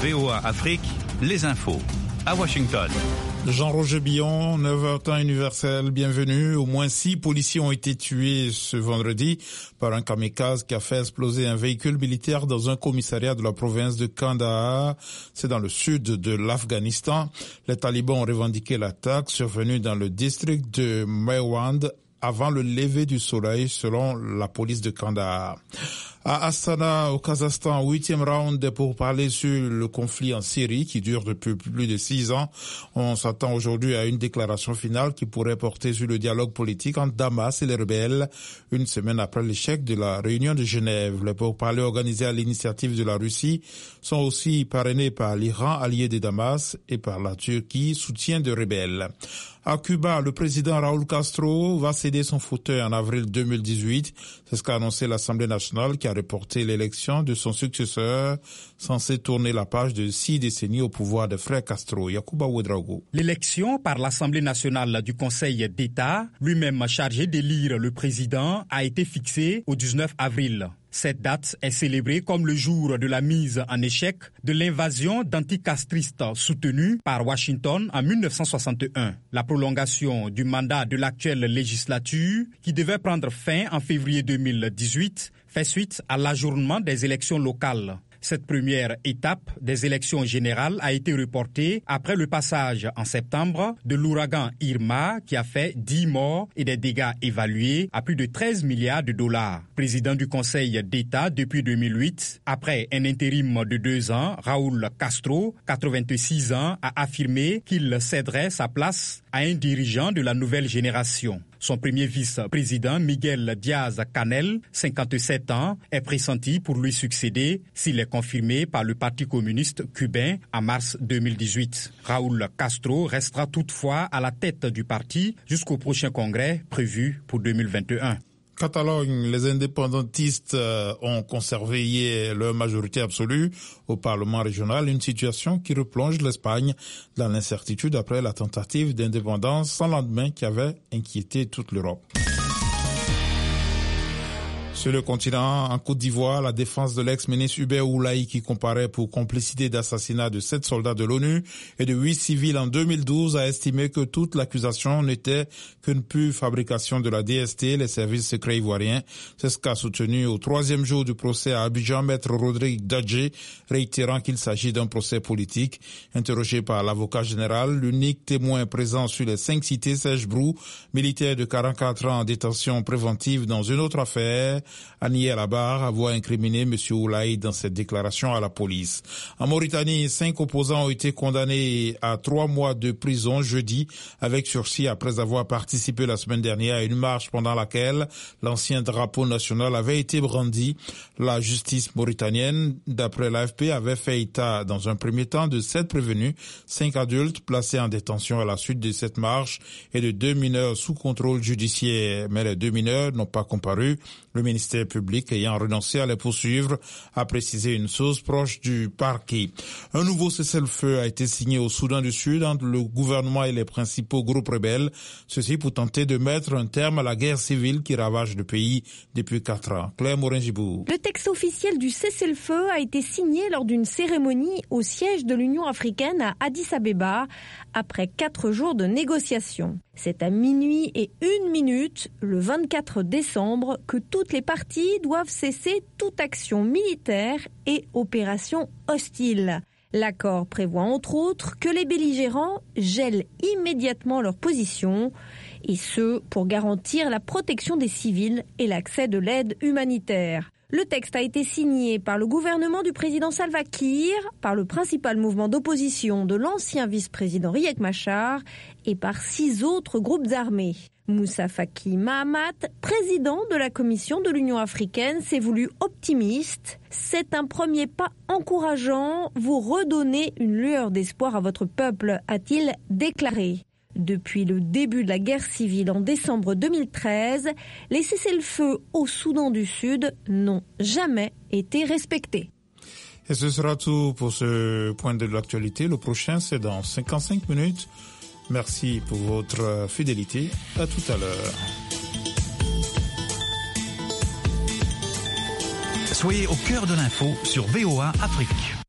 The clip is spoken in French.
VOA Afrique, les infos. À Washington. Jean-Roger Billon, 9h temps universel, bienvenue. Au moins 6 policiers ont été tués ce vendredi par un kamikaze qui a fait exploser un véhicule militaire dans un commissariat de la province de Kandahar. C'est dans le sud de l'Afghanistan. Les talibans ont revendiqué l'attaque survenue dans le district de Maiwand avant le lever du soleil, selon la police de Kandahar. À Astana, au Kazakhstan, 8e round pour parler sur le conflit en Syrie qui dure depuis plus de 6 ans. On s'attend aujourd'hui à une déclaration finale qui pourrait porter sur le dialogue politique entre Damas et les rebelles, une semaine après l'échec de la réunion de Genève. Les pourparlers organisés à l'initiative de la Russie sont aussi parrainés par l'Iran, allié de Damas, et par la Turquie, soutien de rebelles. À Cuba, le président Raúl Castro va céder son fauteuil en avril 2018. C'est ce qu'a annoncé l'Assemblée nationale qui a reporté l'élection de son successeur, censé tourner la page de 6 décennies au pouvoir de frère Castro. Yacouba Ouedraogo. L'élection par l'Assemblée nationale du Conseil d'État, lui-même chargé d'élire le président, a été fixée au 19 avril. Cette date est célébrée comme le jour de la mise en échec de l'invasion d'anticastristes soutenue par Washington en 1961. La prolongation du mandat de l'actuelle législature, qui devait prendre fin en février 2018, fait suite à l'ajournement des élections locales. Cette première étape des élections générales a été reportée après le passage en septembre de l'ouragan Irma qui a fait 10 morts et des dégâts évalués à plus de 13 milliards de dollars. Président du Conseil d'État depuis 2008, après un intérim de 2 ans, Raúl Castro, 86 ans, a affirmé qu'il céderait sa place à un dirigeant de la nouvelle génération. Son premier vice-président, Miguel Díaz-Canel, 57 ans, est pressenti pour lui succéder s'il est confirmé par le Parti communiste cubain en mars 2018. Raúl Castro restera toutefois à la tête du parti jusqu'au prochain congrès prévu pour 2021. Catalogne, les indépendantistes ont conservé hier leur majorité absolue au Parlement régional, une situation qui replonge l'Espagne dans l'incertitude après la tentative d'indépendance sans lendemain qui avait inquiété toute l'Europe. Sur le continent, en Côte d'Ivoire, la défense de l'ex-ministre Hubert Oulaï qui comparaît pour complicité d'assassinat de 7 soldats de l'ONU et de 8 civils en 2012 a estimé que toute l'accusation n'était qu'une pure fabrication de la DST, les services secrets ivoiriens. C'est ce qu'a soutenu au 3e jour du procès à Abidjan maître Rodrigue Dadje, réitérant qu'il s'agit d'un procès politique. Interrogé par l'avocat général, l'unique témoin présent sur les 5 cités, Serge Brou, militaire de 44 ans en détention préventive dans une autre affaire, a nié à la barre avoir incriminé M. Oulaï dans cette déclaration à la police. En Mauritanie, 5 opposants ont été condamnés à 3 mois de prison jeudi avec sursis après avoir participé la semaine dernière à une marche pendant laquelle l'ancien drapeau national avait été brandi. La justice mauritanienne, d'après l'AFP, avait fait état dans un premier temps de 7 prévenus, 5 adultes placés en détention à la suite de cette marche et de 2 mineurs sous contrôle judiciaire. Mais les 2 mineurs n'ont pas comparu. Le ministère public ayant renoncé à les poursuivre, a précisé une source proche du parquet. Un nouveau cessez-le-feu a été signé au Soudan du Sud entre le gouvernement et les principaux groupes rebelles, ceci pour tenter de mettre un terme à la guerre civile qui ravage le pays depuis 4 ans. Claire Morin-Gibou. Le texte officiel du cessez-le-feu a été signé lors d'une cérémonie au siège de l'Union africaine à Addis Abeba après 4 jours de négociations. C'est à minuit et 1 minute, le 24 décembre, que toutes les parties doivent cesser toute action militaire et opération hostile. L'accord prévoit entre autres que les belligérants gèlent immédiatement leur position, et ce pour garantir la protection des civils et l'accès de l'aide humanitaire. Le texte a été signé par le gouvernement du président Salva Kiir, par le principal mouvement d'opposition de l'ancien vice-président Riek Machar et par 6 autres groupes armés. Moussa Faki Mahamat, président de la Commission de l'Union africaine, s'est voulu optimiste. C'est un premier pas encourageant, vous redonnez une lueur d'espoir à votre peuple, a-t-il déclaré. Depuis le début de la guerre civile en décembre 2013, les cessez-le-feu au Soudan du Sud n'ont jamais été respectés. Et ce sera tout pour ce point de l'actualité. Le prochain, c'est dans 55 minutes. Merci pour votre fidélité. À tout à l'heure. Soyez au cœur de l'info sur VOA Afrique.